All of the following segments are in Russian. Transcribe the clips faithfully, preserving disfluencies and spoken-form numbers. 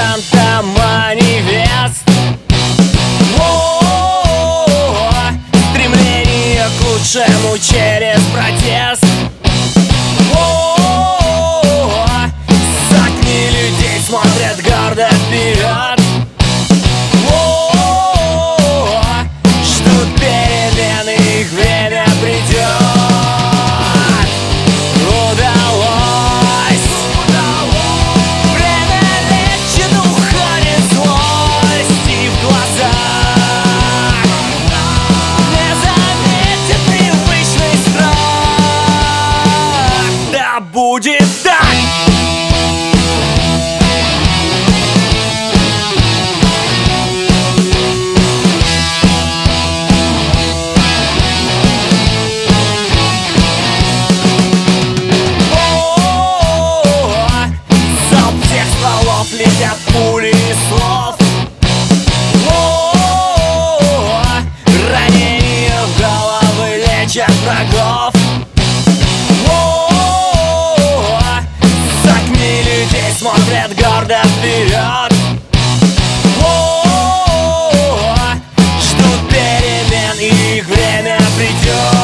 музыканта манифест. О-о-о-о, стремление к лучшему через протест. О-о-о-о, сотни людей смотрят гордо вперед. О-о-о-о, ждут перемены, их время придет. Удалось, удалось. Время лечит, уходит злость, и в глазах не заметит привычный страх. Да будет так! Летят пули слов. О-о-о-о, ранения в головы лечат врагов. О-о-о-о, сотни людей смотрят гордо вперед. О-о-о-о, ждут перемен, и их время придет.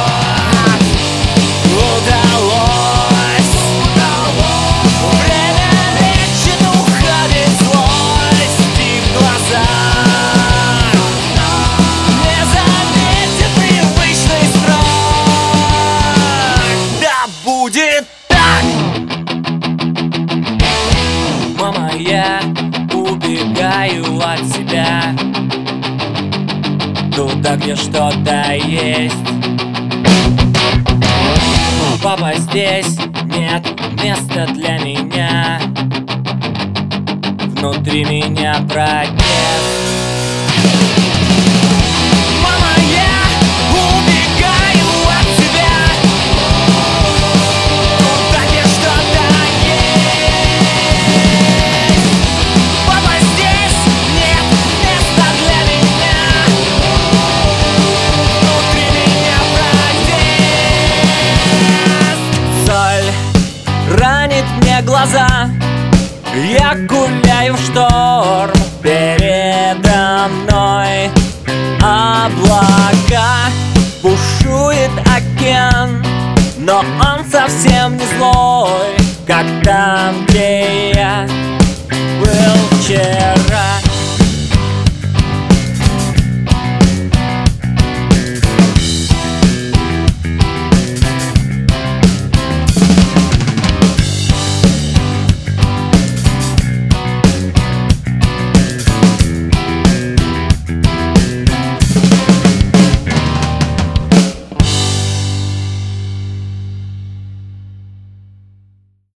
Удалось, удалось. Время лечит, уходит злость, и в глазах не заметит привычный страх. Да будет так! Мама, я убегаю от себя туда, где что-то есть. Папа, здесь нет места для меня. Внутри меня протест. Мама, я убегаю от тебя туда, где что-то есть. Папа, здесь нет места для меня. Внутри меня протест. Соль ранит мне глаза. Я гуляю в шторм, передо мной облака, бушует океан, но он совсем не злой, как там, где я.